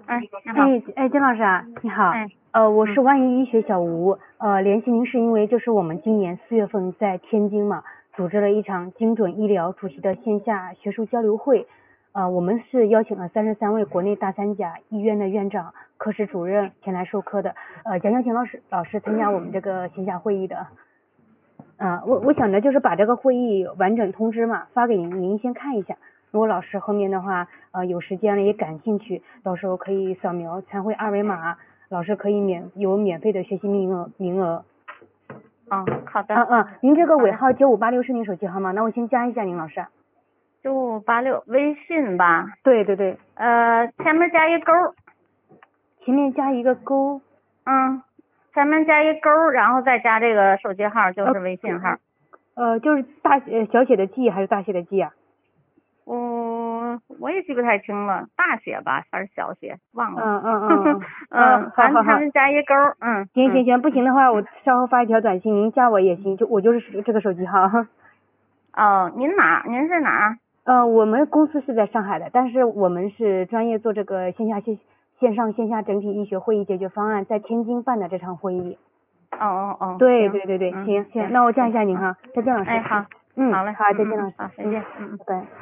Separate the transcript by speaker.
Speaker 1: 哎，你好。
Speaker 2: 金老师啊，你好。我是万一医学小吴，联系您是因为就是我们今年4月份在天津嘛，组织了一场精准医疗主题的线下学术交流会。我们是邀请了33位国内大三甲医院的院长、科室主任前来授课的，想邀请老师参加我们这个线下会议的。我想着就是把这个会议完整通知嘛发给您先看一下。如果老师后面的话有时间了也感兴趣，到时候可以扫描参会二维码，老师可以有免费的学习名额。
Speaker 1: 好的。
Speaker 2: 您这个尾号9586是您手机号吗？那我先加一下您老师。
Speaker 1: 9586微信吧。
Speaker 2: 对。
Speaker 1: 前面加一勾。
Speaker 2: 前面加一个勾。
Speaker 1: 前面加一勾，然后再加这个手机号，就是微信号。
Speaker 2: 就是小写的 G 还是大写的 G 啊？
Speaker 1: 我也记不太清了，大写吧还是小写，忘了。
Speaker 2: 好。
Speaker 1: 他们加一勾。
Speaker 2: 行，不行的话我稍后发一条短信，您加我也行，我就是这个手机号。
Speaker 1: 您是哪？
Speaker 2: 我们公司是在上海的，但是我们是专业做这个线上线下整体医学会议解决方案，在天津办的这场会议。对，行，那我加一下您哈，再见老师。
Speaker 1: 好。
Speaker 2: 好嘞。好，再见老师。
Speaker 1: 好，再见。
Speaker 2: 拜拜。